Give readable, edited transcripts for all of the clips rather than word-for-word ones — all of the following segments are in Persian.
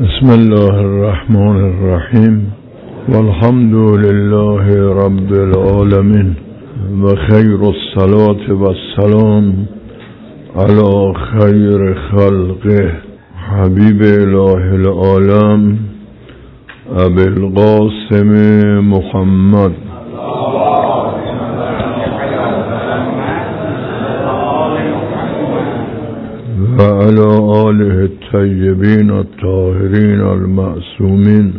بسم الله الرحمن الرحیم والحمد لله رب العالمین و خیر الصلاة و السلام علی خیر خلقه حبیب اله العالم ابی القاسم محمد و علی آله الطیبین الطاهرین المعصومین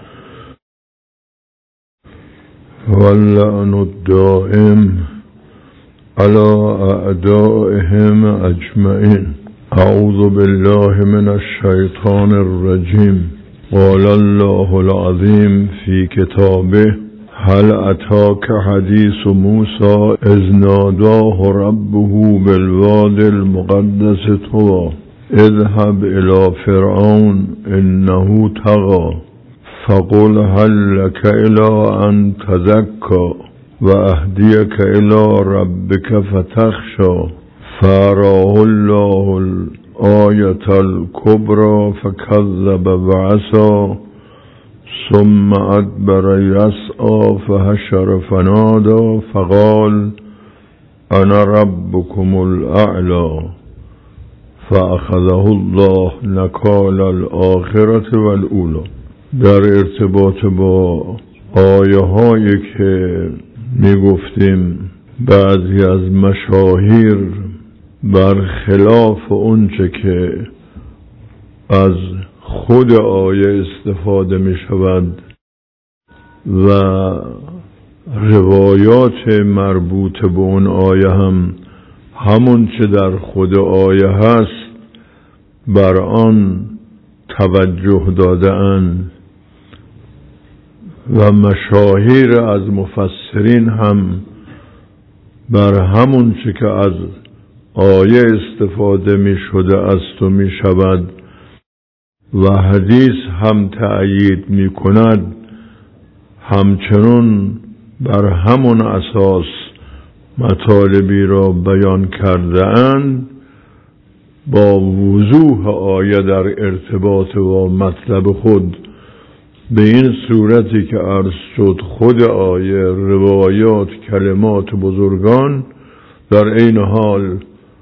واللعن الدائم على اعدائهم اجمعین. اعوذ بالله من الشیطان الرجیم. قال الله العظیم فی کتابه هل اتاک حدیث موسی اذ ناداه ربه بالوادی المقدس طوی اذهب الى فرعون انه طغی فقل هل لك الى ان تزکی و اهدیک الى ربک فتخشی فاراه الله الآیة الکبری فکذب وعصی ثم ادبر یسعی فحشر فنادی فقال انا ربکم الاعلی فاخذه الله نکال الاخرة والاولی. در ارتباط با آیه هایی که میگفتیم بعضی از مشاهیر برخلاف اونچه که از خود آیه استفاده می شود و روایات مربوط به اون آیه هم همون چه در خود آیه هست بر آن توجه داده اند و مشاهیر از مفسرین هم بر همون چه که از آیه استفاده می شده است و می شود و حدیث هم تأیید می کند همچنان بر همون اساس مطالبی را بیان کرده اند با وضوح آیه در ارتباط با مطلب خود به این صورتی که عرض شد خود آیه روایات کلمات بزرگان در این حال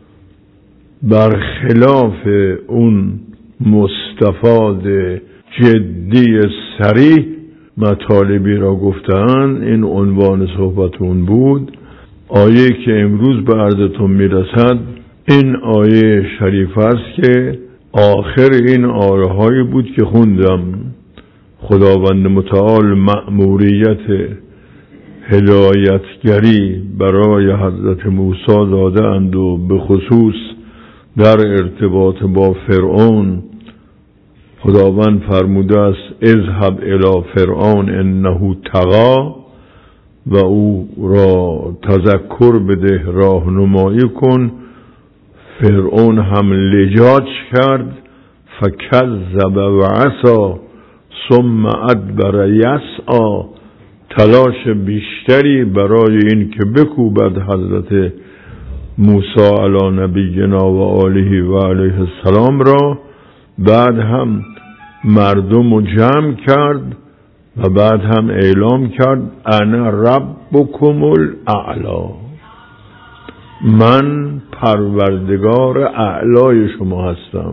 برخلاف اون مستفاد جدی صریح مطالبی را گفتند. این عنوان صحبتون بود. آیه که امروز به عرضتون میرسد این آیه شریف است که آخر این آیه هایی بود که خوندم. خداوند متعال مأموریت هدایتگری برای حضرت موسی داده اند و به خصوص در ارتباط با فرعون خداوند فرموده است اذهب الی فرعون انه طغی و او را تذکر بده، راهنمایی کن. فرعون هم لجاج کرد فکذب و عصی ثم ادبر یسعی، تلاش بیشتری برای این که بکوبد حضرت موسی علی نبینا و آله و علیه السلام را. بعد هم مردم رو جمع کرد و بعد هم اعلام کرد انا ربکم الاعلی، من پروردگار اعلای شما هستم.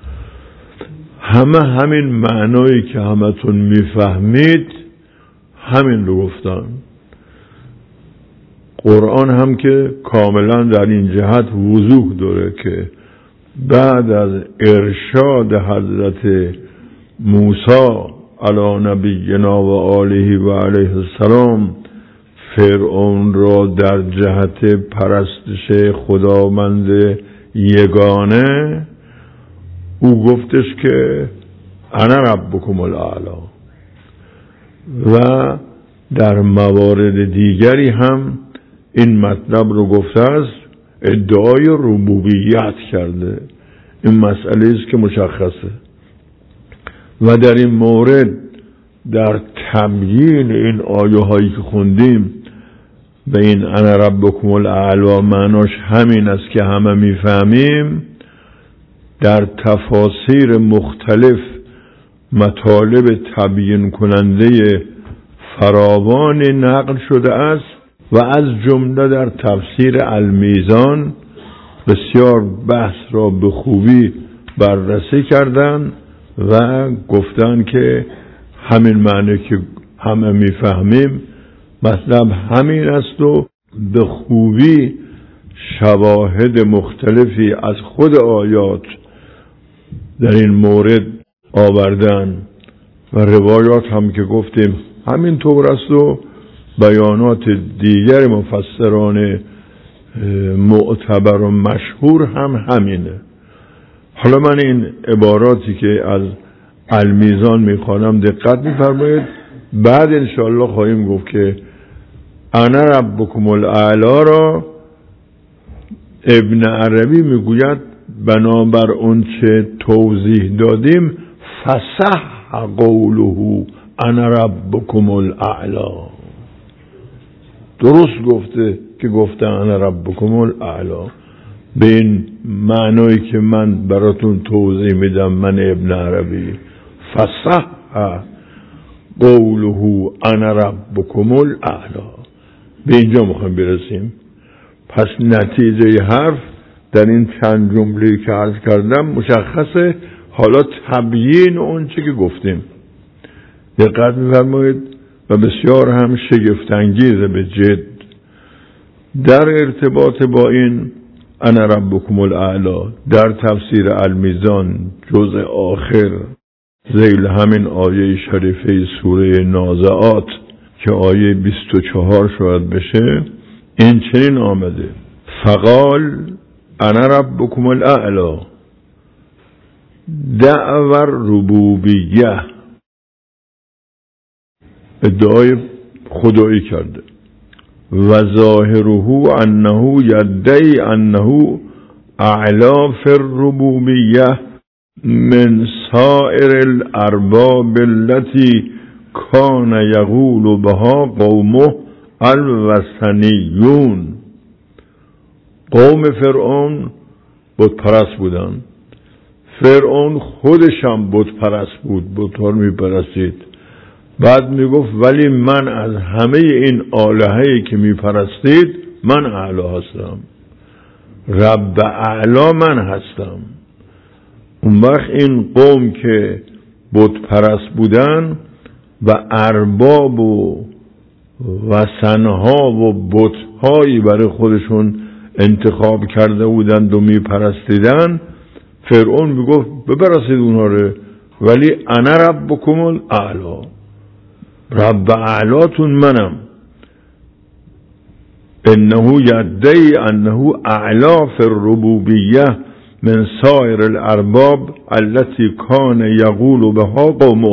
همین معنایی که همتون میفهمید همین رو گفتن. قرآن هم که کاملا در این جهت وضوح داره که بعد از ارشاد حضرت موسی علی نبینا و آله و علیه السلام فرعون را در جهت پرستش خداوند یگانه، او گفتش که انا ربکم الاعلی و در موارد دیگری هم این مطلب رو گفته است. ادعای ربوبیت کرده. این مسئله است که مشخصه و در این مورد در تبیین این آیه هایی که خوندیم به این انا ربکم الاعلی معناش همین است که همه میفهمیم. در تفاسیر مختلف مطالب تبیین کننده فراوان نقل شده است و از جمله در تفسیر المیزان بسیار بحث را به خوبی بررسی کردند و گفتند که همین معنی که همه میفهمیم مطلب همین است و به خوبی شواهد مختلفی از خود آیات در این مورد آوردن و روایات هم که گفتیم همین طور است و بیانات دیگر مفسران معتبر و مشهور هم همینه. حالا من این عباراتی که از المیزان میخوانم دقت میفرمایید، بعد انشاءالله خواهیم گفت که انا ربکم الاعلی را ابن عربی میگوید بنابر اون چه توضیح دادیم فصح قوله انا ربکم الاعلی، درست گفته که گفته انا ربکم الاعلی به این معنایی که من براتون توضیح میدم من ابن عربی. فصح قوله انا ربکم الاعلی، به اینجا میخوایم برسیم. پس نتیجه حرف در این چند جمله که عرض کردم مشخصه. حالا تبیین اون چه که گفتیم دقت می‌فرمایید و بسیار هم شگفت‌انگیزه به جد در ارتباط با این انا ربکم الاعلی در تفسیر المیزان جزء آخر ذیل همین آیه شریفه سوره نازعات که آیه 24 شاید بشه این چنین آمده فقال انا ربکم الاعلی دعوی ربوبیه، ادعای خدایی کرده و ظاهره انه یدعی انه اعلی فی الربوبیه من سائر الارباب التي کان یقول بها قومه الوثنیون. قوم فرعون بت پرست بودن، فرعون خودش هم بت پرست بود، بت‌ها رو میپرستید. بعد میگفت ولی من از همه این آلهه‌ای که میپرستید من اعلی هستم، رب اعلی من هستم. اون وقت این قوم که بت پرست بودن و ارباب و وثنها و بت‌هایی برای خودشون انتخاب کرده بودند و میپرستیدن، فرعون میگفت بپرستید اونها رو ولی انا ربکم الاعلی، رب اعلاتون منم. انه یدعی انه اعلی فی الربوبیه من سایر الارباب التي کان یقول بها قومه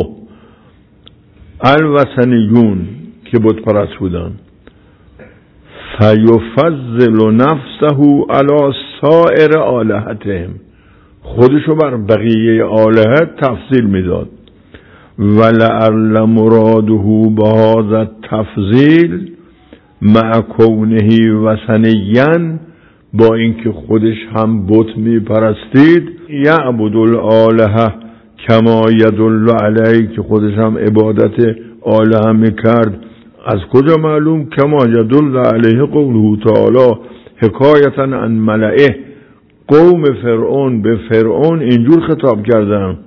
الوثنیون که بت پرست بودن. فیفضل نفسه علی سایر آلهتهم، خودشو بر بقیه آلهه تفضیل میداد. ولعل مراده بهذا التفضیل مع کونه وثنیا، با اینکه خودش هم بت میپرستید، یعبد الالهه کما یدل علیه، که خودش هم عبادت آلهه میکرد. از کجا معلوم؟ کما یدل علیه قوله تعالی حکایتا عن ملئه، قوم فرعون به فرعون اینجور خطاب کردن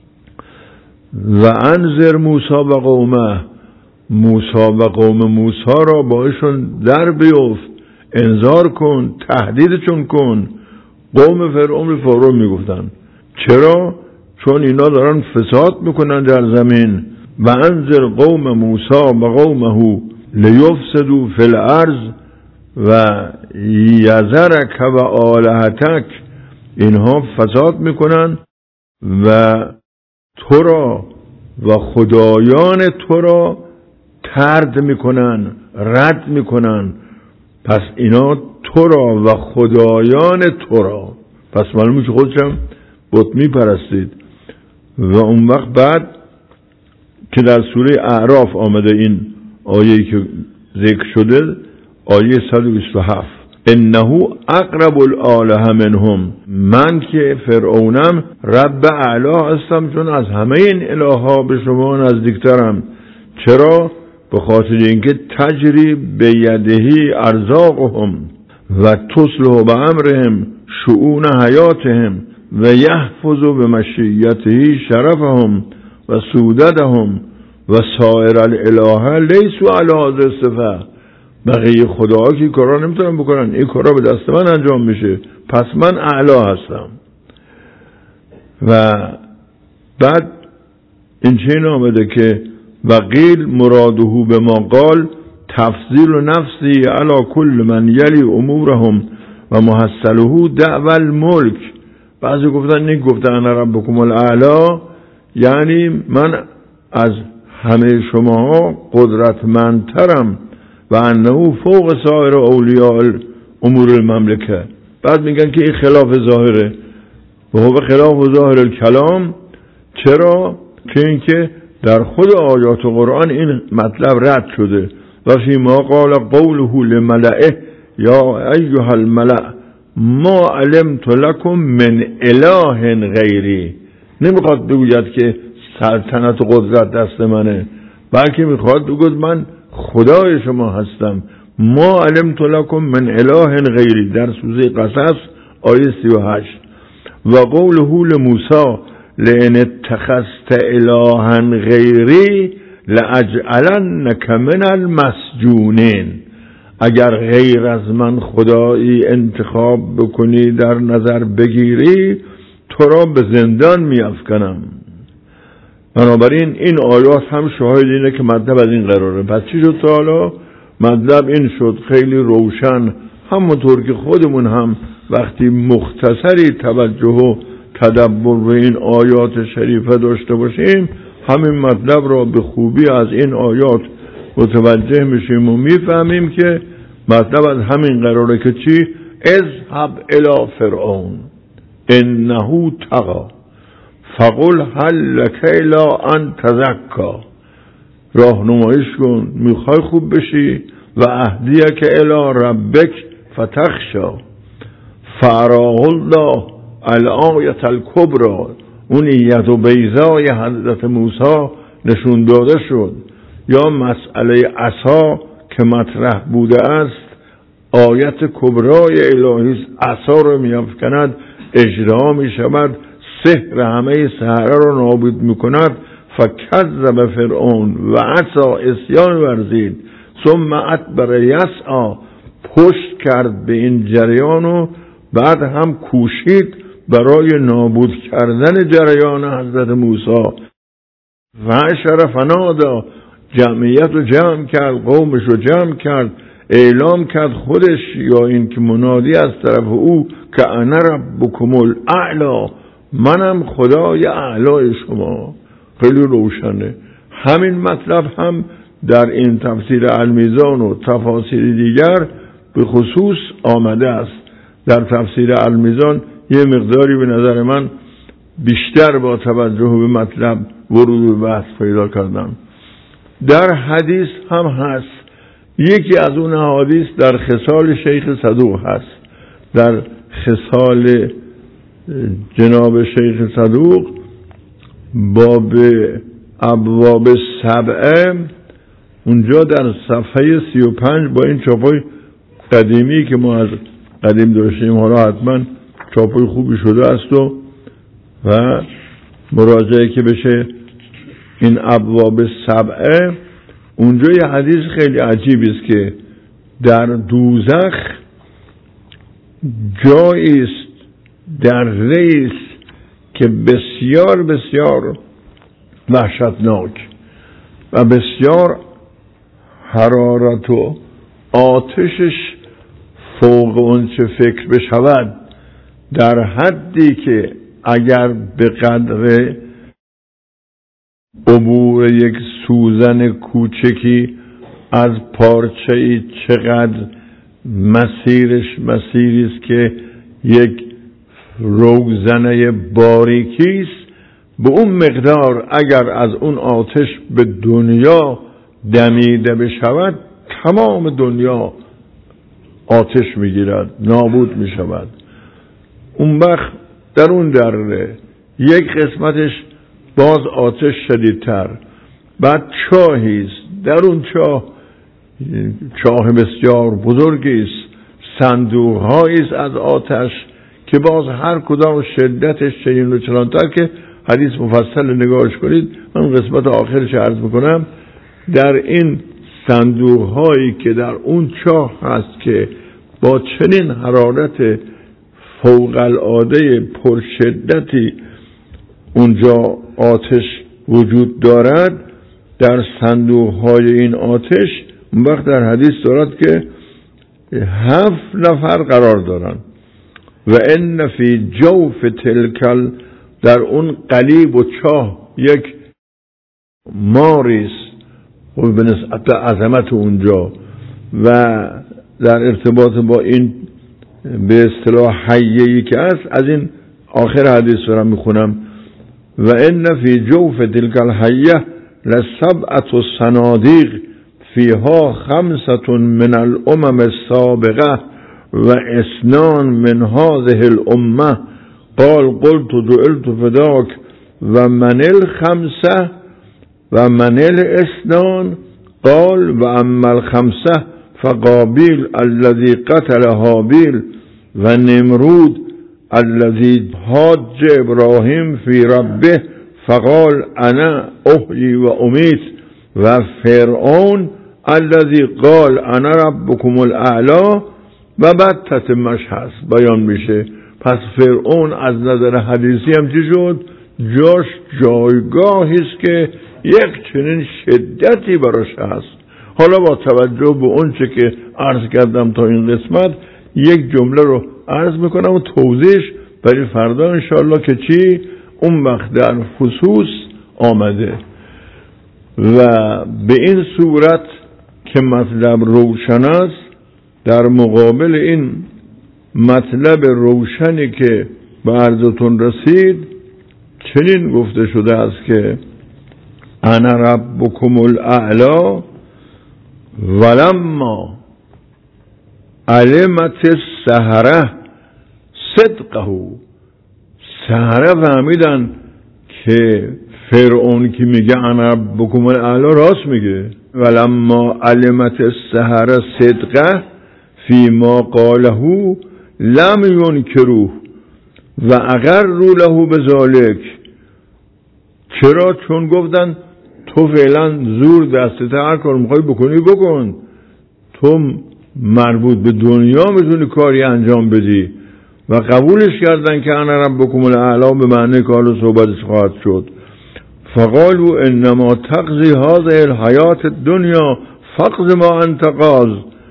و انذر موسی و قومه، موسی و قوم موسی را باشون در بیفت، انذار کن، تهدیدشون کن. قوم فرعون به فرعون میگفتن چرا؟ چون اینا دارن فساد میکنن در زمین. و انذر قوم موسی و قومه لیفسدوا فی الارض و یذرک و آلهتک، اینها فساد میکنن و تو را و خدایان تو را طرد میکنن، رد میکنن. پس اینا تو را و خدایان تو را، پس معلومه که خودشم بت میپرستید. و اون وقت بعد که در سوره اعراف آمده این آیه‌ای که ذکر شده، آیه 127 انه اقرب الالهه منهم، من که فرعونم رب اعلی هستم، چون از همه این الهها به شما نزدیکترم. چرا؟ به خاطر اینکه تجری به یدهی ارزاقهم و تصلح به امرهم شؤون حیاتهم و یحفظ به مشیته شرفهم و سوددهم و سایر الالهه لیسوا علی هذا الصفه. بقیه خداها که کارا نمیتونن بکنن، این کارا به دست من انجام میشه، پس من اعلی هستم. و بعد این چین آمده که وقیل مراده به ما قال تفضیل نفسی علی کل من یلی امورهم و محصله دعوی الملک. بعضی گفتن این گفته انا ربکم الاعلی یعنی من از همه شما قدرتمندترم و انه فوق سایر اولیاء امور المملکه. بعد میگن که این خلاف ظاهره و هو خلاف ظاهر الکلام. چرا؟ که اینکه در خود آیات قرآن این مطلب رد شده. و فی ما قال قوله لملئه یا ایها الملأ ما علمت لكم من اله غیری. نمیخواد بگوید که سلطنت و قدرت دست منه، بلکه میخواد بگوید من خدای شما هستم. ما علمت لكم من اله غیری در سوره قصص آیه 38. و قوله لموسی لئن اتخذت الها غیری لاجعلنک من المسجونین. اگر غیر از من خدایی انتخاب بکنی، در نظر بگیری، تو را به زندان میافکنم. بنابراین این آیات هم شاهد اینه که مطلب از این قراره. پس چی شد تا حالا؟ مطلب این شد خیلی روشن، همونطور که خودمون هم وقتی مختصری توجه و تدبر به این آیات شریفه داشته باشیم، همین مطلب را به خوبی از این آیات متوجه میشیم و میفهمیم که مطلب از همین قراره که چی؟ اذهب الی فرعون انه طغی فقل هل لک الی ان تزکی. راهنماییش کن، میخوای خوب بشی، و اهدیک الی ربک فتخشی فاراه الله الآیة الکبری. اون ید و بیضای حضرت موسی نشون داده شد. یا مسئله عصا که مطرح بوده است، آیت کبرای الهی عصا رو میافکند، اجرا میشود، سحر همه سحره رو نابود میکند. فکذب فرعون و عصا اسیان ورزید ثم ادبر یسعی، پشت کرد به این جریان و بعد هم کوشید برای نابود کردن جریان حضرت موسی. و حشر فنادا، جمعیت رو جمع کرد، قومش رو جمع کرد، اعلام کرد خودش یا این که منادی از طرف او که انا ربکم الاعلی، منم خدای اعلی شما. خیلی روشنه. همین مطلب هم در این تفسیر المیزان و تفاسیر دیگر به خصوص آمده است. در تفسیر المیزان یه مقداری به نظر من بیشتر با توجه به مطلب ورود به بحث پیدا کردم. در حدیث هم هست. یکی از اون احادیث در خصال شیخ صدوق هست. در خصال جناب شیخ صدوق باب ابواب سبعه، اونجا در صفحه 35 با این چاپای قدیمی که ما از قدیم داشتیم، حالا حتما چاپای خوبی شده است و مراجعه که بشه این ابواب سبعه، اونجا یه حدیث خیلی عجیبی است که در دوزخ جایی است، در ریس که بسیار بسیار وحشتناک و بسیار حرارت و آتشش فوق اون چه فکر بشود، در حدی که اگر به قدر عبور یک سوزن کوچکی از پارچه‌ای چقدر مسیرش مسیری است که یک روزنه باریکی است، به اون مقدار اگر از اون آتش به دنیا دمیده بشود، تمام دنیا آتش میگیرد، نابود میشود. اون وقت در اون دره یک قسمتش باز آتش شدیدتر، بعد چاهیست، در اون چاه بسیار بزرگی است، صندوق‌هایی است از آتش که باز هر کدام شدتش چنین و چنان‌تر که حدیث مفصل نگاهش کنید. من قسمت آخرش عرض میکنم. در این صندوق‌هایی که در اون چاه هست که با چنین حرارت فوق العاده پرشدتی اونجا آتش وجود دارد، در صندوق‌های این آتش اون وقت در حدیث دارد که 7 نفر قرار دارن و ان فی جوف تلکل، در اون قلیب و چاه یک ماریس و به نسبت عظمت اونجا و در ارتباط با این به اصطلاح حیه‌ای که است، از این آخر حدیث رو میخونم. و ان فی جوف تلک الحیه لسبعة صنادیق فیها 5 من الامم السابقه و 2 من هذه الامه. قال قلت جعلت فداك و من 5 و من 2. قال و اما 5 فقابیل الذي قتل هابیل و نمرود الذي حاج ابراهیم فی ربه فقال انا احیی و امید و فرعون الذي قال انا ربكم الاعلی. و بعد تتمش هست بیان میشه. پس فرعون از نظر حدیثی هم چی شد؟ جاش جایگاهی است که یک چنین شدتی براش هست. حالا با توجه به اون چه که عرض کردم تا این قسمت، یک جمله رو عرض میکنم و توضیحش برای فردا انشاءالله که چی اون وقت در خصوص آمده. و به این صورت که مطلب روشن است، در مقابل این مطلب روشنی که به عرضتون رسید چنین گفته شده است که انا ربکم الاعلی ولما علمت السحره صدقه. سحره فهمیدن که فرعون که میگه انا ربکم الاعلی راست میگه. ولما علمت السحره صدقه فیما قاله لم ینکروه و اقروا له بذلک. چرا؟ چون گفتن تو فعلا زور دستت، هر کار میخوای بکنی بکن، تو مربوط به دنیا میتونی کاری انجام بدی. و قبولش کردن که انا ربکم الاعلی به معنی که حالا صحبتش خواهد شد. فقالوا انما تقضی هذه الحیات الدنیا فقض ما انت قاض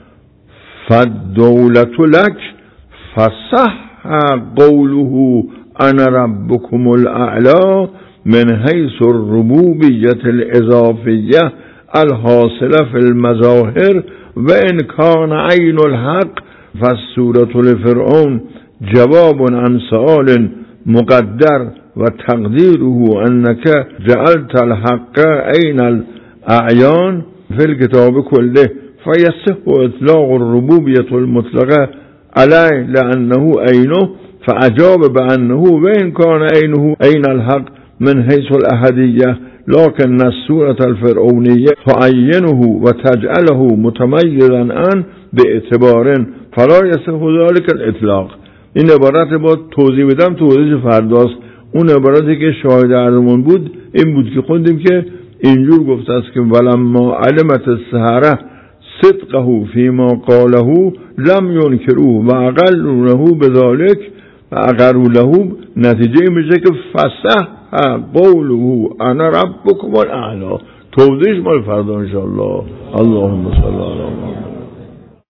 فالدولة لك فصح قوله انا ربكم الاعلى من حيث الربوبية الاضافية الحاصلة في المظاهر وان كان عين الحق. فالسورة لفرعون جواب عن سؤال مقدر وتقديره انك جعلت الحق عين الاعيان في الكتاب كله فيصح اطلاق الربوبية المطلقة عليه لأنه عينه. فأجاب بأنه وإن كان عينه عين الحق من حيث الأحدية لكن السورة الفرعونية تعينه وتجعله متميزا عن باعتبار فلا يصح ذلك الإطلاق. این عبارت با توضیح بدم توضیح فرداست. اون عبارتی که شاهد عرضمون بود این بود که خوندیم که اینجور گفته است که ولما علمت السحره صدقه فيما قاله لم ينكروه و اقروا له بذلك و اقروا له نتیجه میشه که فصح قوله انا ربكم الاعلی. توضیحش مال فردا انشاءالله. اللهم صل علی محمد.